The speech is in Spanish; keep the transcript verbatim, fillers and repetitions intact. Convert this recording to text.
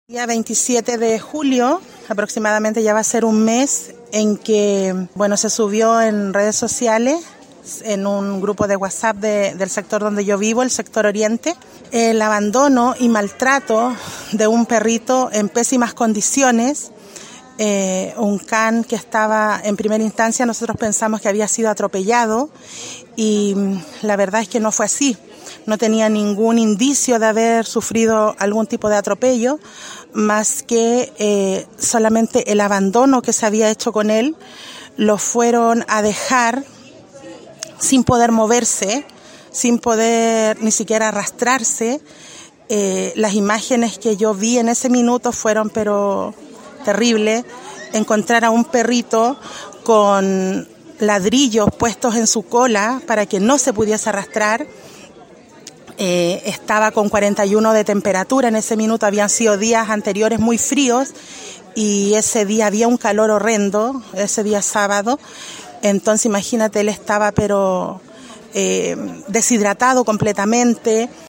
El día veintisiete de julio, aproximadamente ya va a ser un mes, en que bueno se subió en redes sociales, en un grupo de WhatsApp de, del sector donde yo vivo, el sector Oriente, el abandono y maltrato de un perrito en pésimas condiciones, eh, un can que estaba en primera instancia, nosotros pensamos que había sido atropellado y la verdad es que no fue así. No tenía ningún indicio de haber sufrido algún tipo de atropello, más que eh, solamente el abandono que se había hecho con él. Lo fueron a dejar sin poder moverse, sin poder ni siquiera arrastrarse. Eh, las imágenes que yo vi en ese minuto fueron pero terribles. Encontrar a un perrito con ladrillos puestos en su cola para que no se pudiese arrastrar. Eh, estaba con cuarenta y uno de temperatura en ese minuto, habían sido días anteriores muy fríos y ese día había un calor horrendo, ese día sábado, entonces imagínate, él estaba pero eh, deshidratado completamente.